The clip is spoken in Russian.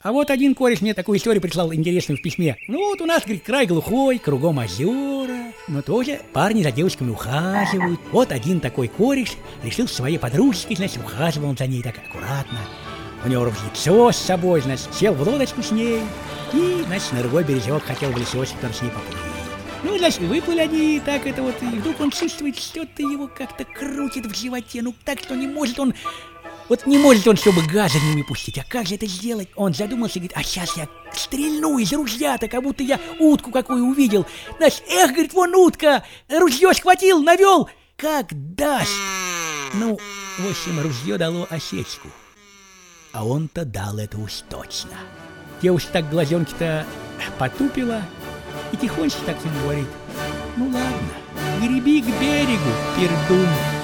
А вот один кореш мне такую историю прислал интересную в письме. Ну вот у нас, говорит, край глухой, кругом озера, но тоже парни за девочками ухаживают. Вот один такой кореш решил своей подружке, значит, ухаживал он за ней так аккуратно. У него ружьецо с собой, значит, сел в лодочку с ней и, значит, на другой бережок хотел в лесочек там с ней поплыть. Ну, значит, выплыли они, так это вот, и вдруг он чувствует, что-то его как-то крутит в животе, ну так, что не может он... Вот не может он, чтобы газа не выпустить. А как же это сделать? Он задумался и говорит, а сейчас я стрельну из ружья-то, как будто я утку какую увидел. Значит, эх, говорит, вон утка, ружье схватил, навел, как даст. Ну, в общем, ружье дало осечку. А он-то дал это уж точно. Девушка так глазенки-то потупила и тихонько так ему говорит, ну ладно, греби к берегу, пердун.